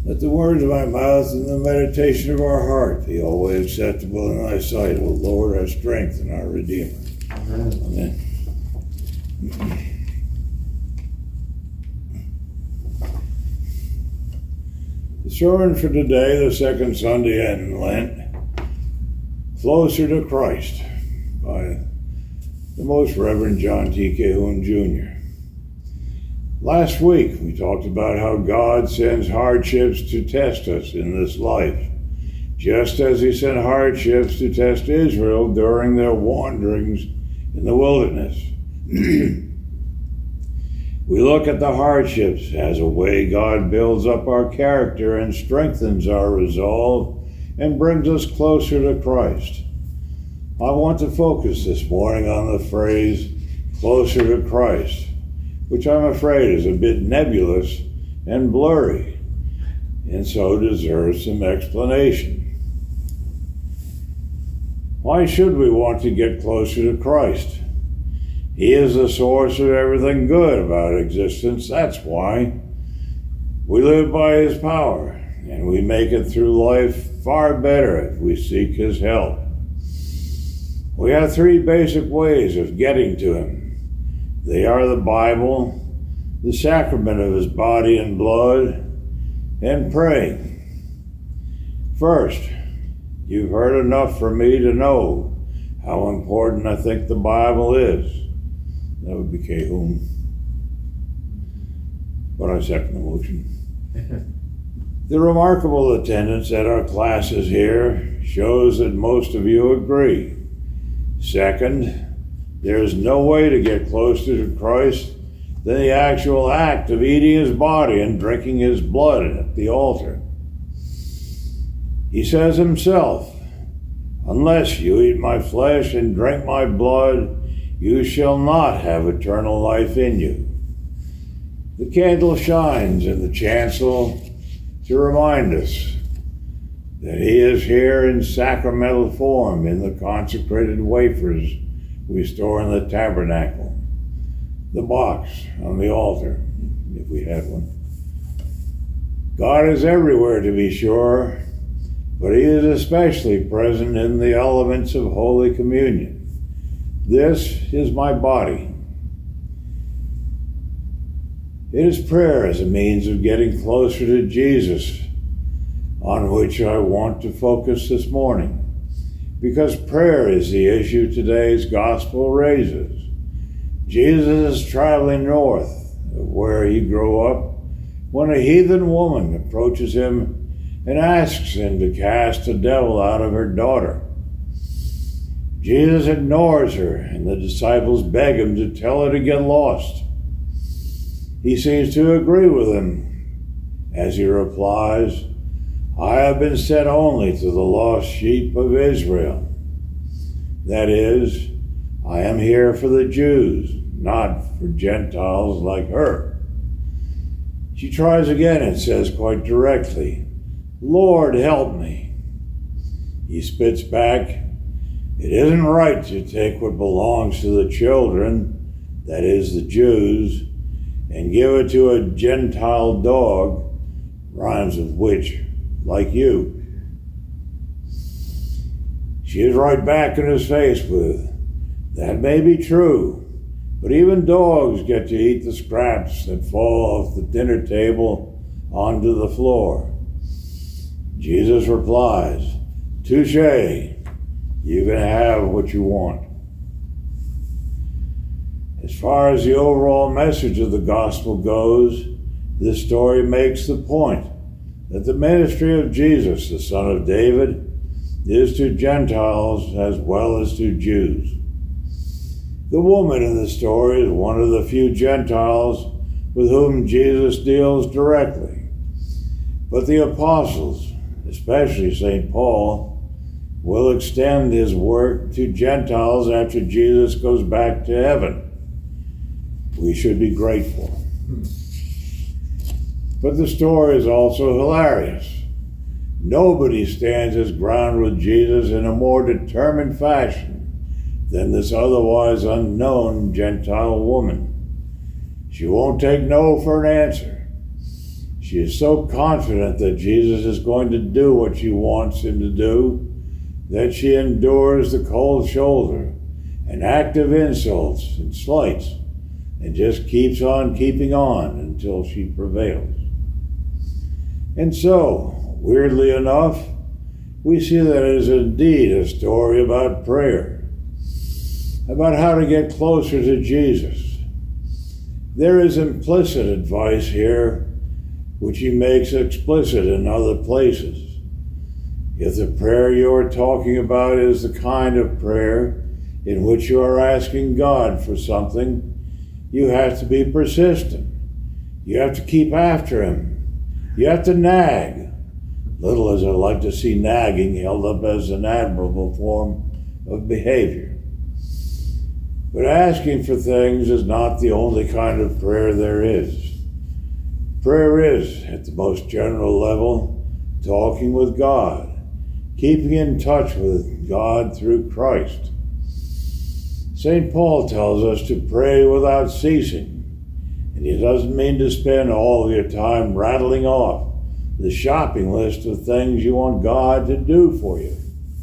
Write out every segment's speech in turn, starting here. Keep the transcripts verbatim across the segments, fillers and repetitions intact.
Let the words of my mouth and the meditation of our heart be always acceptable in thy sight, O Lord, our strength and our Redeemer. Amen. Amen. The sermon for today, the second Sunday in Lent, Closer to Christ, by the Most Reverend John T. Cahoon, Junior Last week, we talked about how God sends hardships to test us in this life, just as he sent hardships to test Israel during their wanderings in the wilderness. We look at the hardships as a way God builds up our character and strengthens our resolve and brings us closer to Christ. I want to focus this morning on the phrase, closer to Christ, which I'm afraid is a bit nebulous and blurry, and so deserves some explanation. Why should we want to get closer to Christ? He is the source of everything good about existence. That's why. We live by his power, and we make it through life far better if we seek his help. We have three basic ways of getting to him. They are the Bible, the sacrament of his body and blood, and praying. First, you've heard enough for me to know how important I think the Bible is. That would be Cahoon. But I second the motion. The remarkable attendance at our classes here shows that most of you agree. Second, there is no way to get closer to Christ than the actual act of eating his body and drinking his blood at the altar. He says himself, "Unless you eat my flesh and drink my blood, you shall not have eternal life in you." The candle shines in the chancel to remind us that he is here in sacramental form in the consecrated wafers we store in the tabernacle, the box on the altar, if we had one. God is everywhere, to be sure, but he is especially present in the elements of Holy Communion. This is my body. It is prayer as a means of getting closer to Jesus, on which I want to focus this morning, because prayer is the issue today's gospel raises. Jesus is traveling north of where he grew up when a heathen woman approaches him and asks him to cast a devil out of her daughter. Jesus ignores her, and the disciples beg him to tell her to get lost. He seems to agree with him as he replies, "I have been sent only to the lost sheep of Israel." That is, I am here for the Jews, not for Gentiles like her. She tries again and says quite directly, "Lord, help me." He spits back, "It isn't right to take what belongs to the children, that is the Jews, and give it to a Gentile dog," rhymes with which, like you. She is right back in his face with, "That may be true, but even dogs get to eat the scraps that fall off the dinner table onto the floor." Jesus replies, "Touché, you can have what you want." As far as the overall message of the gospel goes, this story makes the point that the ministry of Jesus, the Son of David, is to Gentiles as well as to Jews. The woman in the story is one of the few Gentiles with whom Jesus deals directly. But the apostles, especially Saint Paul, will extend his work to Gentiles after Jesus goes back to heaven. We should be grateful. But the story is also hilarious. Nobody stands his ground with Jesus in a more determined fashion than this otherwise unknown Gentile woman. She won't take no for an answer. She is so confident that Jesus is going to do what she wants him to do that she endures the cold shoulder and active insults and slights and just keeps on keeping on until she prevails. And so, weirdly enough, we see that it is indeed a story about prayer, about how to get closer to Jesus. There is implicit advice here, which he makes explicit in other places. If the prayer you are talking about is the kind of prayer in which you are asking God for something, you have to be persistent. You have to keep after him. You have to nag. Little as I like to see nagging held up as an admirable form of behavior. But asking for things is not the only kind of prayer there is. Prayer is, at the most general level, talking with God, keeping in touch with God through Christ. Saint Paul tells us to pray without ceasing, and he doesn't mean to spend all of your time rattling off the shopping list of things you want God to do for you.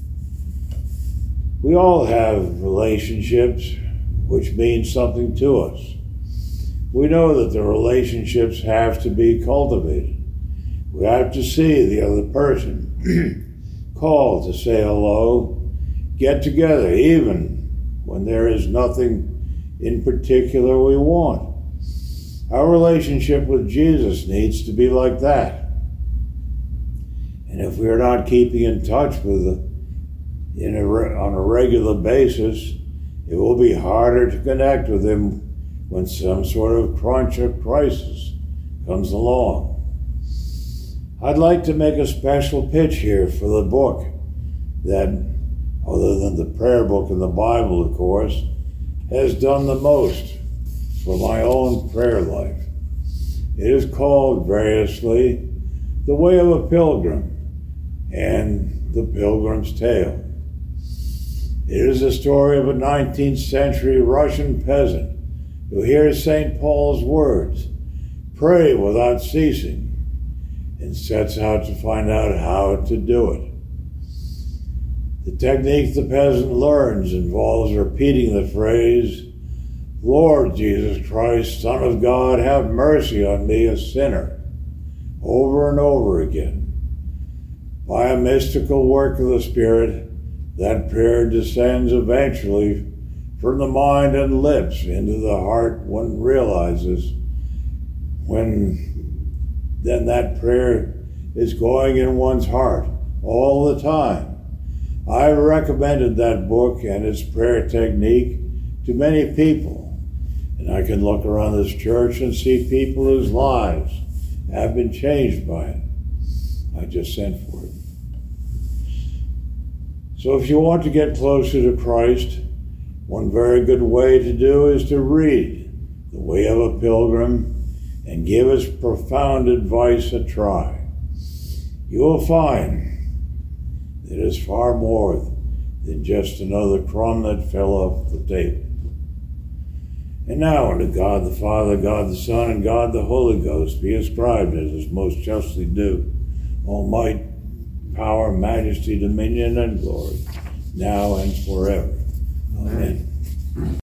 We all have relationships which mean something to us. We know that the relationships have to be cultivated. We have to see the other person, call to say hello, get together even when there is nothing in particular we want. Our relationship with Jesus needs to be like that. And if we are not keeping in touch with it in a, on a regular basis, it will be harder to connect with him when some sort of crunch or crisis comes along. I'd like to make a special pitch here for the book that, other than the prayer book in the Bible, of course, has done the most for my own prayer life. It is called variously The Way of a Pilgrim and The Pilgrim's Tale. It is the story of a nineteenth century Russian peasant who hears Saint Paul's words, pray without ceasing, and sets out to find out how to do it. The technique the peasant learns involves repeating the phrase, Lord Jesus Christ, Son of God, have mercy on me, a sinner, over and over again. By a mystical work of the Spirit, that prayer descends eventually from the mind and lips into the heart. One realizes when then that prayer is going in one's heart all the time. I've recommended that book and its prayer technique to many people, and I can look around this church and see people whose lives have been changed by it. I just sent for it. So if you want to get closer to Christ, one very good way to do is to read The Way of a Pilgrim and give its profound advice a try. You will find that it is far more than just another crumb that fell off the table. And now unto God the Father, God the Son, and God the Holy Ghost be ascribed as is most justly due, all might, power, majesty, dominion, and glory, now and forever. Amen.